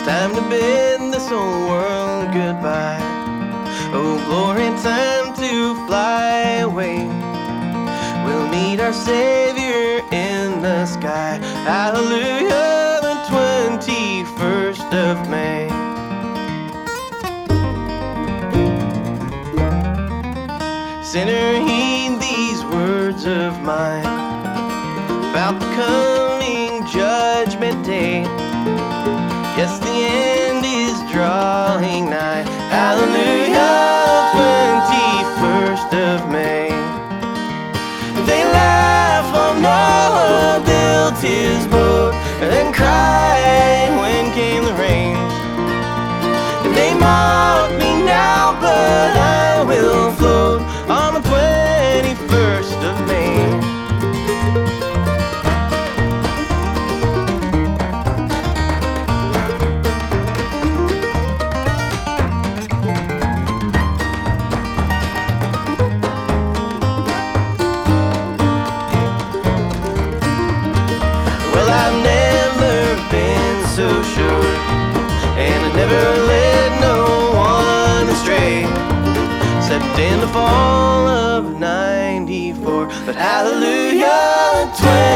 time to bid this old world goodbye. Oh, glory, time to fly away. We'll meet our Savior in the sky. Hallelujah, the 21st of May. Sinner, heed these words of mine about the coming judgment day. Yes, the end is drawing nigh. Hallelujah, 21st of May. They laugh on Noah built his boat and cried when came the rain. They mock me now, but I will float on the 21st of May. Well, I've never been so sure, and I never led no one astray, except in the fall of '94. But hallelujah,